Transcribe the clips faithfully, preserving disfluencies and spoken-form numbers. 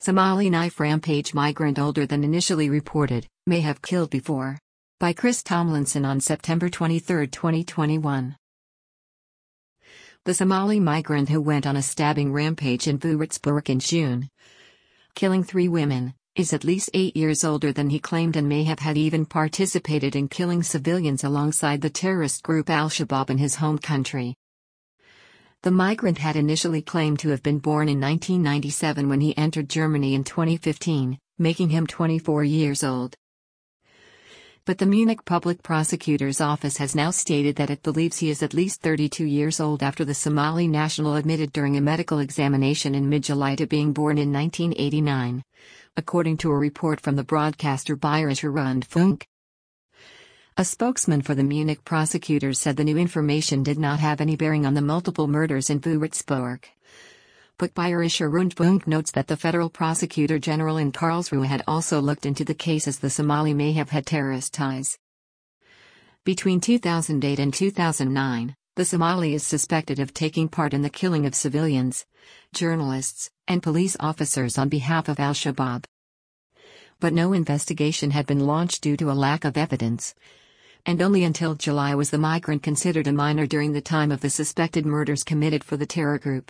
Somali knife rampage migrant older than initially reported, may have killed before. By Chris Tomlinson on September twenty-third, twenty twenty-one. The Somali migrant who went on a stabbing rampage in Würzburg in June, killing three women, is at least eight years older than he claimed and may have had even participated in killing civilians alongside the terrorist group Al-Shabaab in his home country. The migrant had initially claimed to have been born in nineteen ninety-seven when he entered Germany in twenty fifteen, making him twenty-four years old. But the Munich Public Prosecutor's Office has now stated that it believes he is at least thirty-two years old after the Somali national admitted during a medical examination in mid-July to being born in nineteen eighty-nine, according to a report from the broadcaster Bayerischer Rundfunk. A spokesman for the Munich prosecutors said the new information did not have any bearing on the multiple murders in Würzburg. But Bayerischer Rundfunk notes that the federal prosecutor general in Karlsruhe had also looked into the case as the Somali may have had terrorist ties. Between two thousand eight and two thousand nine, the Somali is suspected of taking part in the killing of civilians, journalists, and police officers on behalf of Al-Shabaab. But no investigation had been launched due to a lack of evidence. And only until July was the migrant considered a minor during the time of the suspected murders committed for the terror group.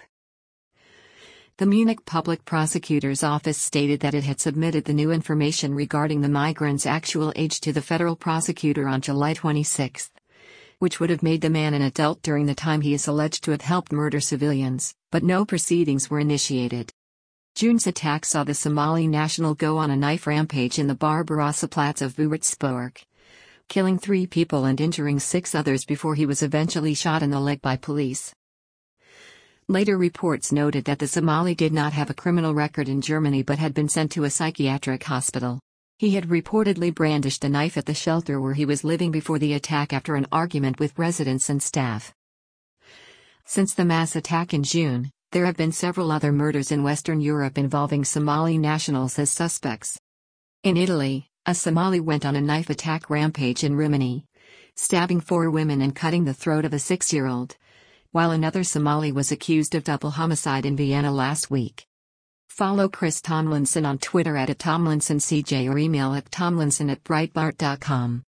The Munich Public Prosecutor's Office stated that it had submitted the new information regarding the migrant's actual age to the federal prosecutor on July twenty-sixth, which would have made the man an adult during the time he is alleged to have helped murder civilians, but no proceedings were initiated. June's attack saw the Somali national go on a knife rampage in the Barbarossaplatz of Würzburg, killing three people and injuring six others before he was eventually shot in the leg by police. Later reports noted that the Somali did not have a criminal record in Germany but had been sent to a psychiatric hospital. He had reportedly brandished a knife at the shelter where he was living before the attack after an argument with residents and staff. Since the mass attack in June, there have been several other murders in Western Europe involving Somali nationals as suspects. In Italy, a Somali went on a knife attack rampage in Rimini, stabbing four women and cutting the throat of a six-year-old, while another Somali was accused of double homicide in Vienna last week. Follow Chris Tomlinson on Twitter at Tomlinson C J or email at tomlinson at breitbart dot com.